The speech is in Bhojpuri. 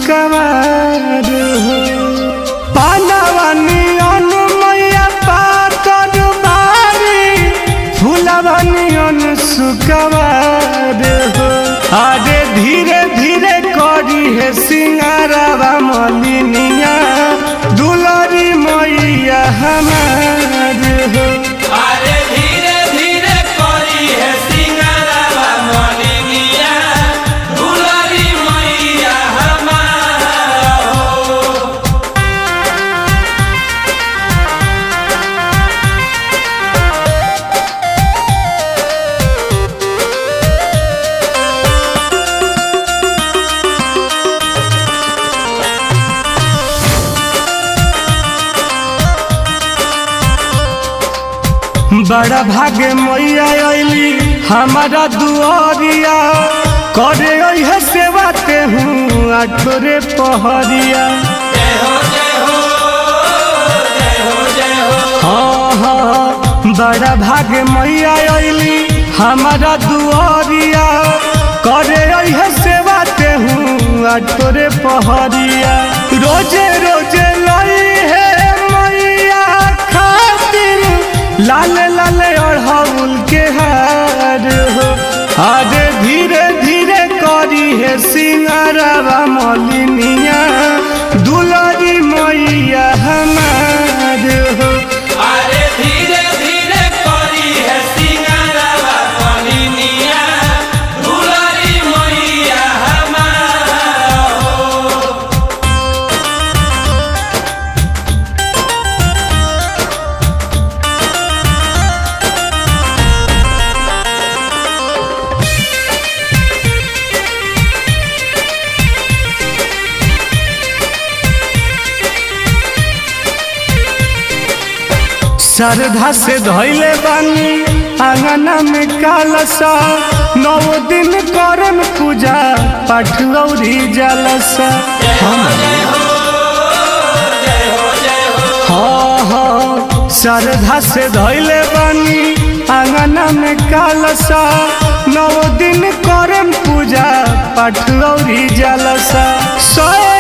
सुकवार हो पानवानी मैया पातर बारी फूलवानी सुकवार हो आगे धीरे धीरे करी है सिंगारवा मलिनिया दुलारी मैया हमार हो अरे धीरे धीरे करी है सिंगारवा मलिनिया दुलारी मैया हमार हो। बड़ा भागे मैया अली हमारा दुआरिया करे है सेवा ते हूँ आठोरे पहरिया जय हो जय हो जय हो जय हो। हाँ हाँ बड़ा भागे मैया अली हमारा दुआरिया करे है सेवा ते हूँ आठोरे पहरिया रोजे रोजे लाई है मैया खातिर लाल लाल अड़हुल के हार हो आगे धीरे धीरे करी है सिंगारवा मलिनिया दुलारी मैया हमार हो अरे धीरे धीरे करी है सिंगारवा मलिनिया दुलारी मैया हमार हो। श्रद्धा से धैले बानी आंगना में कालसा 9 दिन करम पूजा पाठ गौरी जलसा हाँ हाँ श्रद्धा से धैले बानी आंगना में कालसा 9 दिन करम पूजा पाठ गौरी जलसा